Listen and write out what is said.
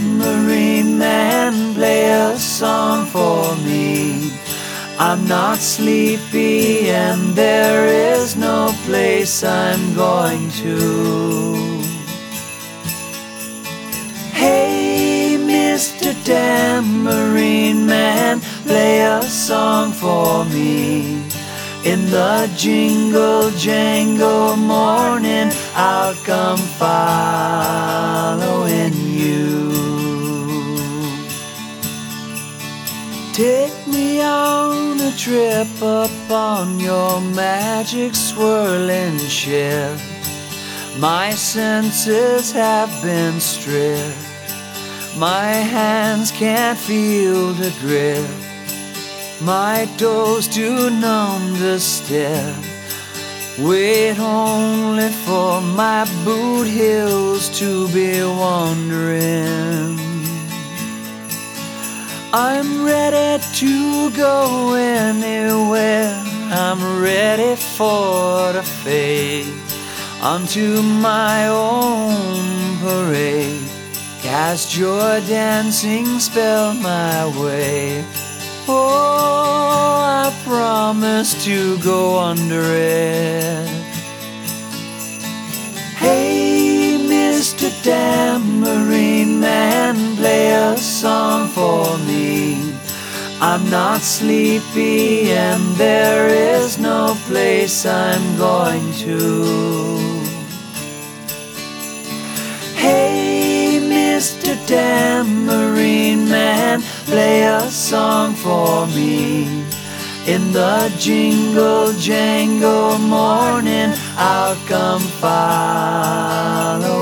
tambourine man, play a song for me. I'm not sleepy and there is no place I'm going to. Hey, Mr. Tambourine Man, play a song for me. In the jingle jangle morning, I'll come following you. Take me on a trip upon your magic swirling ship. My senses have been stripped. My hands can't feel the grip. My toes too numb to step. Wait only for my boot heels to be wandering. I'm ready to go anywhere. I'm ready for the fade. Onto my own parade. Cast your dancing spell my way. Oh, I promise to go under it. Hey, Mr. Tambourine Man, play a song for me. I'm not sleepy and there is no place I'm going to. Hey, Mr. Tambourine Man, play a song for me. In the jingle jangle morning, I'll come follow